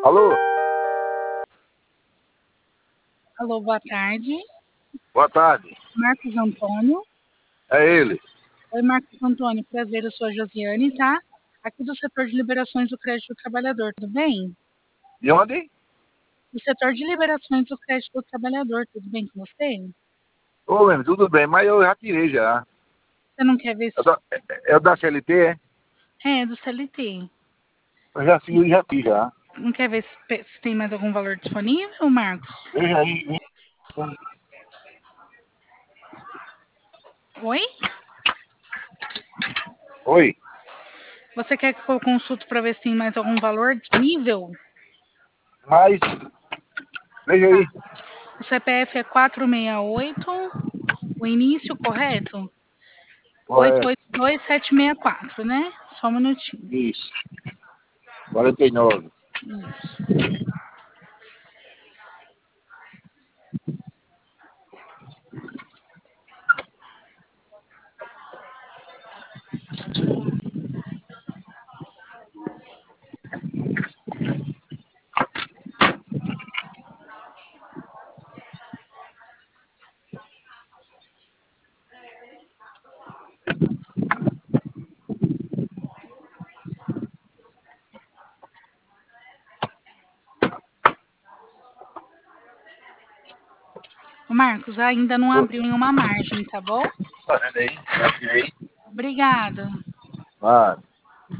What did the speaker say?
Alô? Alô, boa tarde. Boa tarde. Marcos Antônio. É ele. Oi, Marcos Antônio. Prazer, eu sou a Josiane, tá? Aqui do setor de liberações do crédito do trabalhador, tudo bem? De onde? Do setor de liberações do crédito do trabalhador, tudo bem com você? Ô, Leme, tudo bem, mas eu já tirei já. Você não quer ver se... É o da CLT, é? É, do CLT. Eu já fiz, já fiz já. Não quer ver se tem mais algum valor disponível, Marcos? Veja aí. Oi? Oi. Você quer que eu consulte para ver se tem mais algum valor disponível? Mas, veja aí. O CPF é 468, o início correto? Correto. 882764, né? Só um minutinho. Isso. 49. Isso. O Marcos ainda não abriu nenhuma margem, tá bom? Tá vendo aí? Já tirei. Obrigada. Ah.